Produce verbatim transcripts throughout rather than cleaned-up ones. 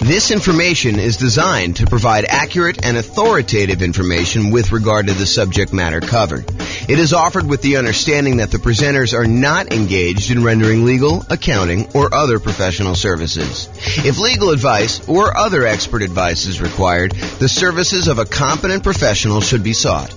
This information is designed to provide accurate and authoritative information with regard to the subject matter covered. It is offered with the understanding that the presenters are not engaged in rendering legal, accounting, or other professional services. If legal advice or other expert advice is required, the services of a competent professional should be sought.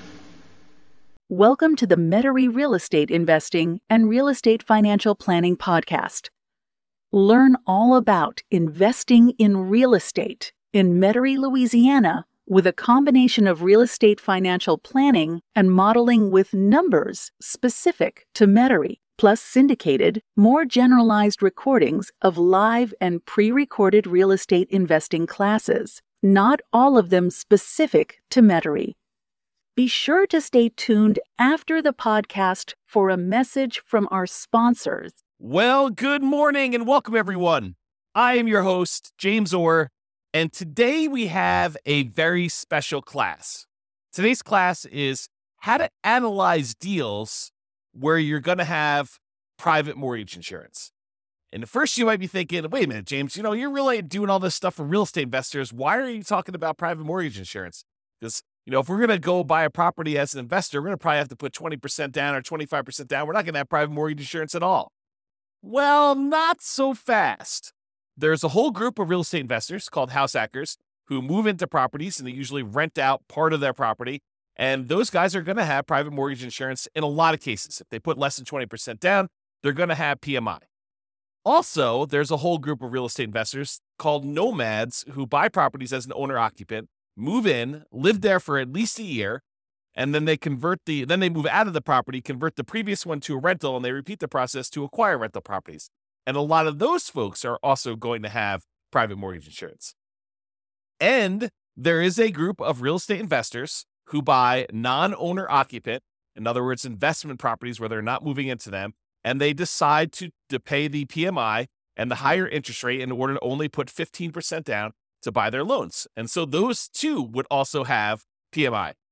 Welcome to the Metairie Real Estate Investing and Real Estate Financial Planning Podcast. Learn all about investing in real estate in Metairie, Louisiana, with a combination of real estate financial planning and modeling with numbers specific to Metairie, plus syndicated, more generalized recordings of live and pre-recorded real estate investing classes, not all of them specific to Metairie. Be sure to stay tuned after the podcast for a message from our sponsors. Well, good morning and welcome, everyone. I am your host, James Orr, and today we have a very special class. Today's class is how to analyze deals where you're going to have private mortgage insurance. And at first you might be thinking, wait a minute, James, you know, you're really doing all this stuff for real estate investors. Why are you talking about private mortgage insurance? Because, you know, if we're going to go buy a property as an investor, we're going to probably have to put twenty percent down or twenty-five percent down. We're not going to have private mortgage insurance at all. Well, not so fast. There's a whole group of real estate investors called house hackers who move into properties and they usually rent out part of their property. And those guys are going to have private mortgage insurance in a lot of cases. If they put less than twenty percent down, they're going to have P M I. Also, there's a whole group of real estate investors called nomads who buy properties as an owner-occupant, move in, live there for at least a year, and then they convert the, then they move out of the property, convert the previous one to a rental, and they repeat the process to acquire rental properties. And a lot of those folks are also going to have private mortgage insurance. And there is a group of real estate investors who buy non-owner occupant, in other words, investment properties where they're not moving into them, and they decide to, to pay the P M I and the higher interest rate in order to only put fifteen percent down to buy their loans. And so those two would also have P M I.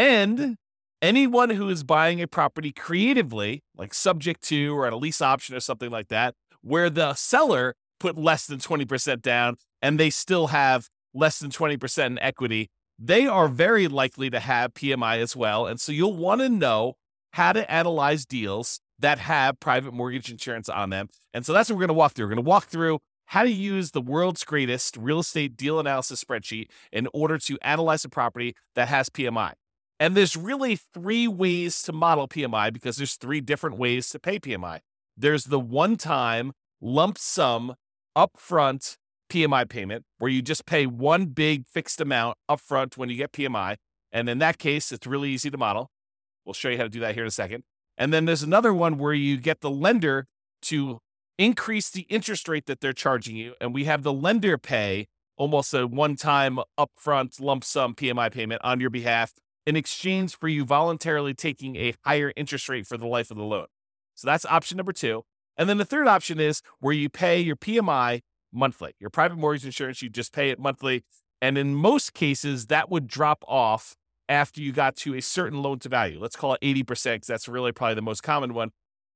And anyone who is buying a property creatively, like subject to or at a lease option or something like that, where the seller put less than twenty percent down and they still have less than twenty percent in equity, they are very likely to have P M I as well. And so you'll want to know how to analyze deals that have private mortgage insurance on them. And so that's what we're going to walk through. We're going to walk through how to use the world's greatest real estate deal analysis spreadsheet in order to analyze a property that has P M I. And there's really three ways to model P M I because there's three different ways to pay P M I. There's the one-time lump sum upfront P M I payment where you just pay one big fixed amount upfront when you get P M I. And in that case, it's really easy to model. We'll show you how to do that here in a second. And then there's another one where you get the lender to increase the interest rate that they're charging you. And we have the lender pay almost a one-time upfront lump sum P M I payment on your behalf in exchange for you voluntarily taking a higher interest rate for the life of the loan. So that's option number two. And then the third option is where you pay your P M I monthly. Your private mortgage insurance, you just pay it monthly. And in most cases, that would drop off after you got to a certain loan to value. Let's call it eighty percent because that's really probably the most common one.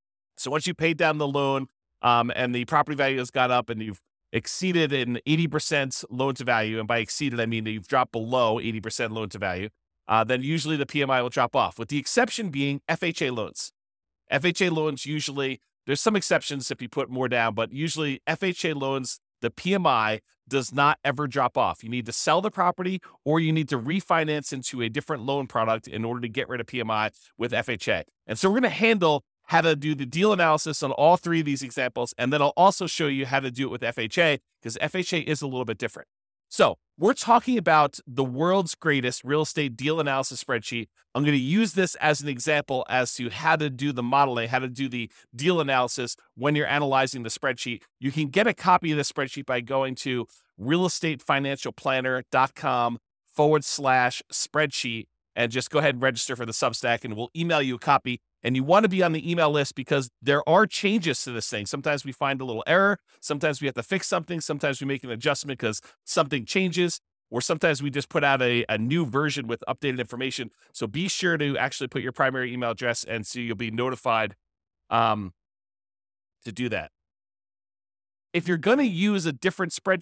So once you paid down the loan um, and the property value has gone up and you've exceeded an eighty percent loan to value, and by exceeded, I mean that you've dropped below eighty percent loan to value, Uh, then usually the P M I will drop off, with the exception being F H A loans. F H A loans usually, there's some exceptions if you put more down, but usually F H A loans, the P M I does not ever drop off. You need to sell the property or you need to refinance into a different loan product in order to get rid of P M I with F H A. And so we're going to handle how to do the deal analysis on all three of these examples, and then I'll also show you how to do it with F H A because F H A is a little bit different. So we're talking about the world's greatest real estate deal analysis spreadsheet. I'm going to use this as an example as to how to do the modeling, how to do the deal analysis when you're analyzing the spreadsheet. You can get a copy of the spreadsheet by going to realestatefinancialplanner.com forward slash spreadsheet and just go ahead and register for the Substack and we'll email you a copy. And you want to be on the email list because there are changes to this thing. Sometimes we find a little error. Sometimes we have to fix something. Sometimes we make an adjustment because something changes. Or sometimes we just put out a, a new version with updated information. So be sure to actually put your primary email address and so you'll be notified um, to do that. If you're going to use a different spreadsheet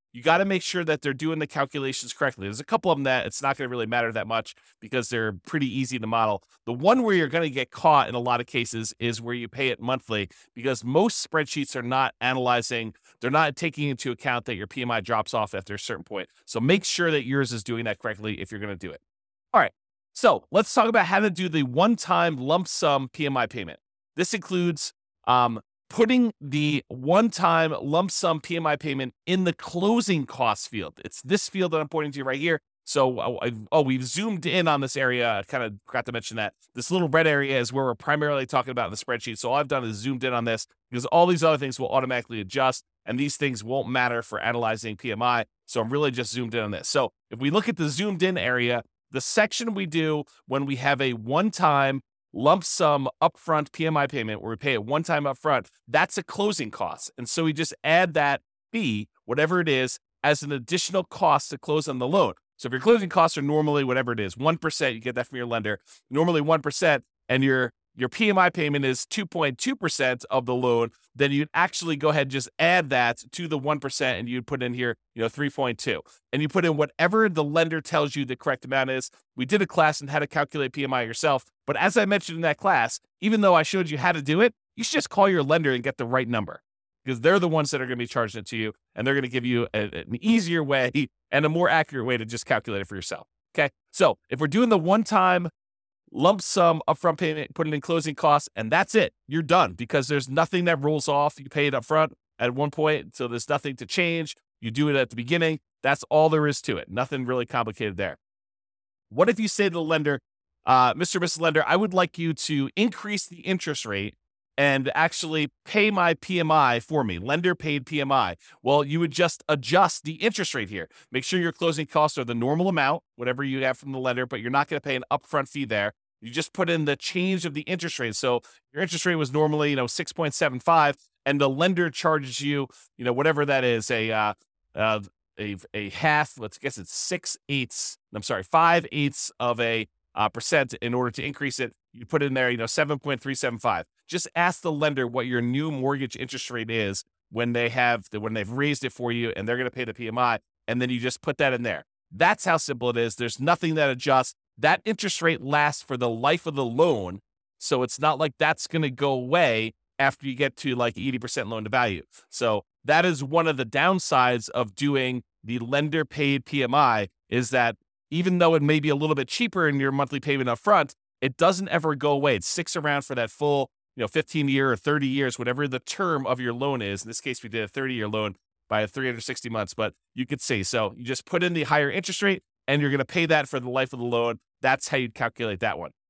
you got to make sure that they're doing the calculations correctly. There's a couple of them that it's not going to really matter that much because they're pretty easy to model. The one where you're going to get caught in a lot of cases is where you pay it monthly, because most spreadsheets are not analyzing, they're not taking into account that your P M I drops off after a certain point. So make sure that yours is doing that correctly if you're going to do it. All right, so let's talk about how to do the one-time lump sum P M I payment. This includes um, putting the one-time lump sum P M I payment in the closing costs field. It's this field that I'm pointing to right here. So, oh, I, oh we've zoomed in on this area. I kind of forgot to mention that. This little red area is where we're primarily talking about in the spreadsheet. So all I've done is zoomed in on this because all these other things will automatically adjust, and these things won't matter for analyzing P M I. So I'm really just zoomed in on this. So if we look at the zoomed in area, the section we do when we have a one-time lump sum upfront P M I payment where we pay it one time upfront, that's a closing cost. And so we just add that fee, whatever it is, as an additional cost to close on the loan. So if your closing costs are normally whatever it is, one percent, you get that from your lender, normally one percent, and your your P M I payment is two point two percent of the loan, then you'd actually go ahead and just add that to the one percent, and you'd put in here, you know, three point two. And you put in whatever the lender tells you the correct amount is. We did a class on how to calculate P M I yourself, but as I mentioned in that class, even though I showed you how to do it, you should just call your lender and get the right number, because they're the ones that are going to be charging it to you, and they're going to give you a, an easier way and a more accurate way to just calculate it for yourself. Okay, so if we're doing the one-time lump sum upfront payment, put it in closing costs, and that's it. You're done, because there's nothing that rolls off. You pay it upfront at one point, so there's nothing to change. You do it at the beginning. That's all there is to it. Nothing really complicated there. What if you say to the lender, uh, Mister or Missus Lender, I would like you to increase the interest rate and actually pay my P M I for me, lender paid P M I. Well, you would just adjust the interest rate here. Make sure your closing costs are the normal amount, whatever you have from the lender, but you're not going to pay an upfront fee there. You just put in the change of the interest rate. So your interest rate was normally, you know, six point seven five, and the lender charges you, you know, whatever that is, a uh, uh, a a half. Let's guess it's six eighths. I'm sorry, five eighths of a uh, percent in order to increase it. You put in there, you know, seven point three seven five. Just ask the lender what your new mortgage interest rate is when they have the, when they've raised it for you, and they're going to pay the P M I, and then you just put that in there. That's how simple it is. There's nothing that adjusts. That interest rate lasts for the life of the loan, so it's not like that's going to go away after you get to like eighty percent loan to value. So that is one of the downsides of doing the lender paid P M I, is that even though it may be a little bit cheaper in your monthly payment up front, it doesn't ever go away. It sticks around for that full, you know, fifteen year or thirty years, whatever the term of your loan is. In this case, we did a thirty year loan by three hundred sixty months, but you could say, so you just put in the higher interest rate and you're going to pay that for the life of the loan. That's how you'd calculate that one.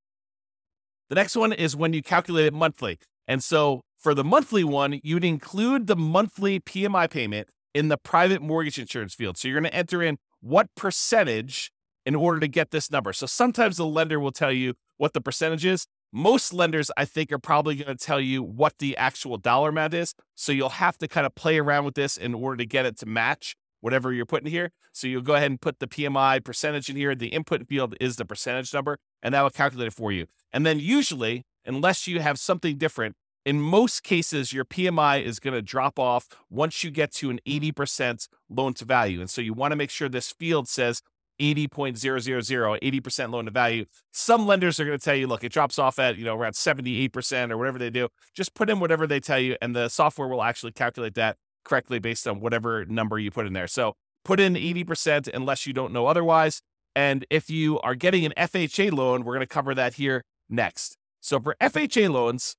The next one is when you calculate it monthly. And so for the monthly one, you'd include the monthly P M I payment in the private mortgage insurance field. So you're going to enter in what percentage in order to get this number. So sometimes the lender will tell you what the percentage is. Most lenders, I think, are probably going to tell you what the actual dollar amount is. So you'll have to kind of play around with this in order to get it to match whatever you're putting here. So you'll go ahead and put the P M I percentage in here. The input field is the percentage number, and that will calculate it for you. And then usually, unless you have something different, in most cases, your P M I is going to drop off once you get to an eighty percent loan to value. And so you want to make sure this field says eighty point zero zero zero, eighty percent loan to value. Some lenders are going to tell you, look, it drops off at, you know, around seventy-eight percent or whatever they do. Just put in whatever they tell you, and the software will actually calculate that correctly based on whatever number you put in there. So put in eighty percent unless you don't know otherwise. And if you are getting an F H A loan, we're going to cover that here next. So for F H A loans,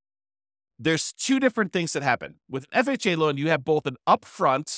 there's two different things that happen. With an F H A loan, you have both an upfront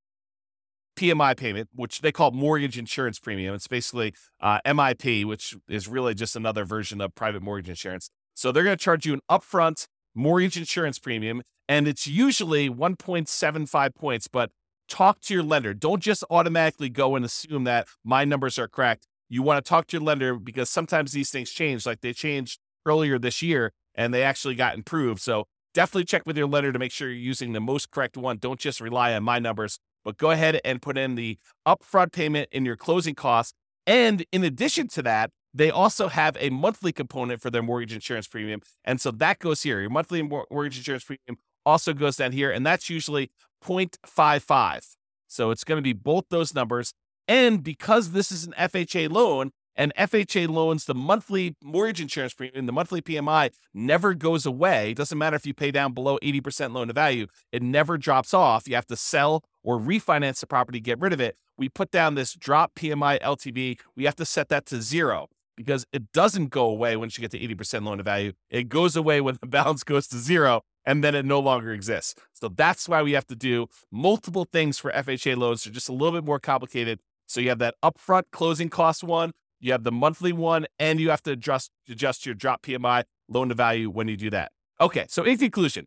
P M I payment, which they call mortgage insurance premium. It's basically uh, M I P, which is really just another version of private mortgage insurance. So they're going to charge you an upfront mortgage insurance premium, and it's usually one point seven five points, but talk to your lender. Don't just automatically go and assume that my numbers are correct. You want to talk to your lender, because sometimes these things change, like they changed earlier this year and they actually got improved. So definitely check with your lender to make sure you're using the most correct one. Don't just rely on my numbers, but go ahead and put in the upfront payment in your closing costs. And in addition to that, they also have a monthly component for their mortgage insurance premium. And so that goes here. Your monthly mortgage insurance premium also goes down here, and that's usually zero point five five. So it's going to be both those numbers. And because this is an F H A loan, and F H A loans, the monthly mortgage insurance premium, the monthly P M I never goes away. It doesn't matter if you pay down below eighty percent loan to value. It never drops off. You have to sell or refinance the property, get rid of it. We put down this drop P M I L T V. We have to set that to zero because it doesn't go away once you get to eighty percent loan to value. It goes away when the balance goes to zero, and then it no longer exists. So that's why we have to do multiple things for F H A loans. They're just a little bit more complicated. So you have that upfront closing cost one, you have the monthly one, and you have to adjust, adjust your drop P M I loan to value when you do that. Okay, so in conclusion,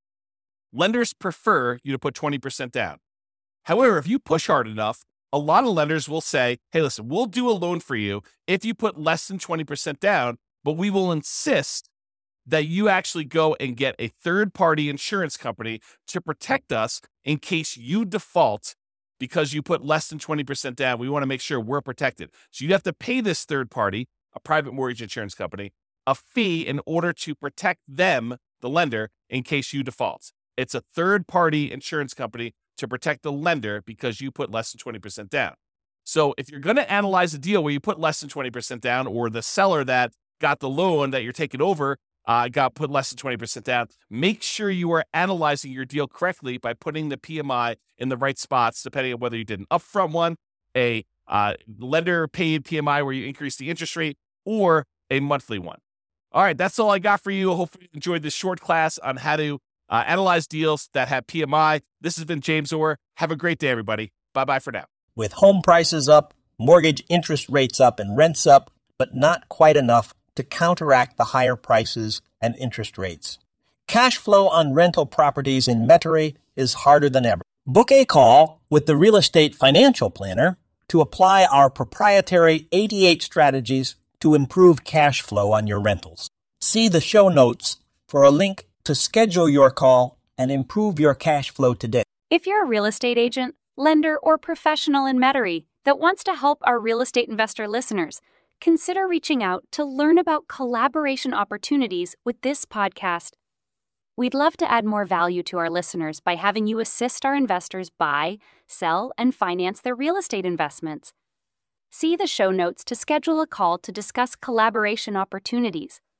lenders prefer you to put twenty percent down. However, if you push hard enough, a lot of lenders will say, hey, listen, we'll do a loan for you if you put less than twenty percent down, but we will insist that you actually go and get a third-party insurance company to protect us in case you default because you put less than twenty percent down. We want to make sure we're protected. So you'd have to pay this third party, a private mortgage insurance company, a fee in order to protect them, the lender, in case you default. It's a third-party insurance company to protect the lender because you put less than twenty percent down. So if you're going to analyze a deal where you put less than twenty percent down, or the seller that got the loan that you're taking over uh, got put less than twenty percent down, make sure you are analyzing your deal correctly by putting the P M I in the right spots, depending on whether you did an upfront one, a uh, lender paid P M I where you increase the interest rate, or a monthly one. All right, that's all I got for you. Hopefully you enjoyed this short class on how to uh, analyze deals that have P M I. This has been James Orr. Have a great day, everybody. Bye-bye for now. With home prices up, mortgage interest rates up, and rents up, but not quite enough to counteract the higher prices and interest rates. Cash flow on rental properties in Metairie is harder than ever. Book a call with the Real Estate Financial Planner to apply our proprietary eighty-eight strategies to improve cash flow on your rentals. See the show notes for a link to schedule your call and improve your cash flow today. If you're a real estate agent, lender, or professional in Metairie that wants to help our real estate investor listeners, consider reaching out to learn about collaboration opportunities with this podcast. We'd love to add more value to our listeners by having you assist our investors buy, sell, and finance their real estate investments. See the show notes to schedule a call to discuss collaboration opportunities.